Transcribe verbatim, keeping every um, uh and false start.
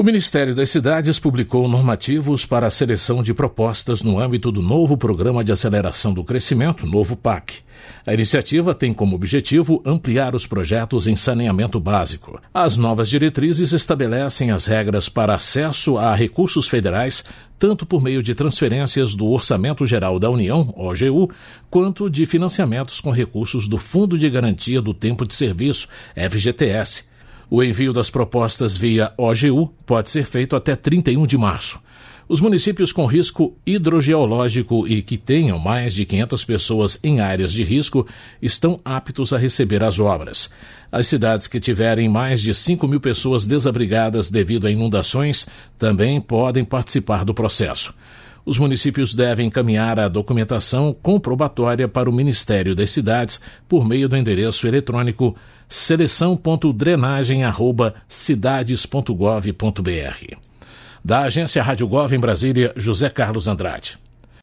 O Ministério das Cidades publicou normativos para a seleção de propostas no âmbito do novo Programa de Aceleração do Crescimento, novo P A C. A iniciativa tem como objetivo ampliar os projetos em saneamento básico. As novas diretrizes estabelecem as regras para acesso a recursos federais, tanto por meio de transferências do Orçamento Geral da União, O G U, quanto de financiamentos com recursos do Fundo de Garantia do Tempo de Serviço, F G T S. O envio das propostas via O G U pode ser feito até trinta e um de março. Os municípios com risco hidrogeológico e que tenham mais de quinhentas pessoas em áreas de risco estão aptos a receber as obras. As cidades que tiverem mais de cinco mil pessoas desabrigadas devido a inundações também podem participar do processo. Os municípios devem encaminhar a documentação comprobatória para o Ministério das Cidades por meio do endereço eletrônico seleção ponto drenagem arroba cidades ponto gov ponto br. Da agência Rádio Gov em Brasília, José Carlos Andrade.